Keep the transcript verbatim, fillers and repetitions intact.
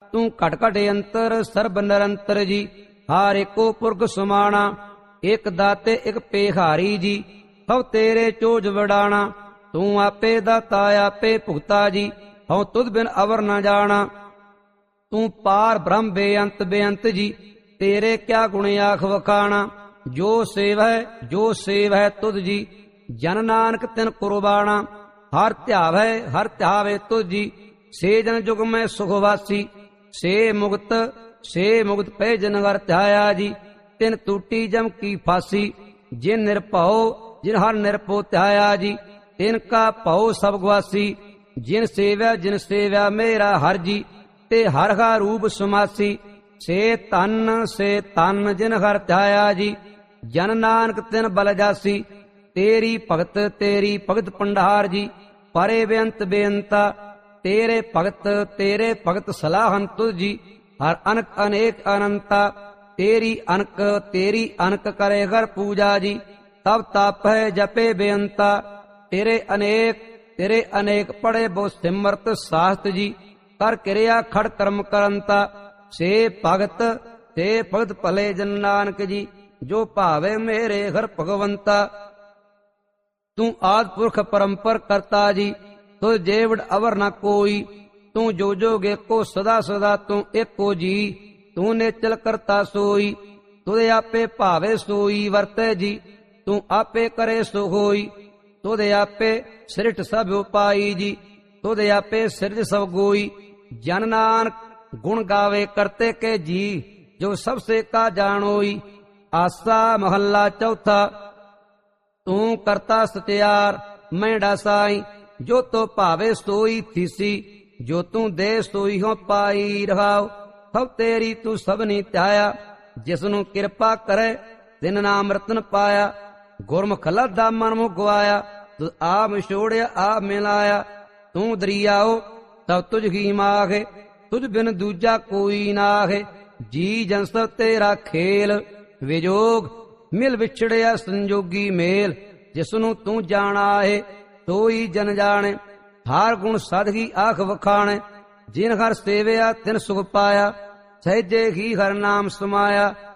तू घट घट अंतर सर्ब निरंतर जी। हार एको पुरख सुमाना एक दाते एक पेहारी जी। हव तेरे चोज वडाना तू आपे दाता आपे भुगता जी। हव तुध बिन अवर न जाना तू पार ब्रह्म बेअंत बेअंत जी। तेरे क्या गुण आख वखाना जो सेव है जो सेव है तुध जी। जन नानक तिन कुर्बाना हर ध्यावै हर ध्यावे तुझ जी। से जन जुग में सुखवासी से मुक्त से मुक्त पे जन हर ध्याया जी। तिन टूटी जम की फांसी जिन निरभव जिन हर निरभो ध्याया जी। तिनका भव सब गुआसी जिन सेव्या जिन सेव्या मेरा हर जी। ते हर का रूप समासी से तन से तन जिन हर ध्याया जी। जन नानक तिन बल जासी तेरी भगत तेरी भगत पंडार जी। परे बेअंत बेअंता तेरे भगत तेरे भगत सलाहन तुझ जी। हर अनक अनेक अनंता तेरी अनक तेरी अनक करे घर पूजा जी। तब ताप है जपे बेअंता तेरे अनेक तेरे अनेक पढ़े बहु सिमरत शास्त्र जी। कर क्रिया खड़ कर्म करंता से भगत से भगत भले जन नानक जी। जो भावे मेरे घर भगवंता तू आद पुरख परंपर करता जी। तो जेवड़ अवर न कोई तू जो जोगे को सदा सदा तू एको जी। तू ने चल करता सोई तुदे आपे भावे सोई वर्ते जी। तू आपे करे सो होई तुदे आपे सृष्ट सब उपाई जी। तुदे आपे सिरज सब गोई जन नानक गुण गावे करते के जी। जो सबसे का जानोई आसा महल्ला चौथा तू करता सत्यार मैं डासाई। जो तो भावे सोई थीसी जो तू दे सोई हो पाई रहाओ। सब तेरी तू सबनी त्याया जिसनु किरपा करे तिन नाम रतन पाया। गुरमुख लदा मन मुख गवाया तू आप छोड़िया आप मिलाया। तू दरियाओ तब तुझ की माखे तुझ बिन दूजा कोई नाखे। जी जन सब तेरा खेल विजोग मिल विछड़िया संजोगी मेल। जिसनु तू जाना है तोई जन जाने हार गुण साधगी आख वखाणे। जिन हर सेवया तिन सुख पाया सहजे ही हर नाम समाया।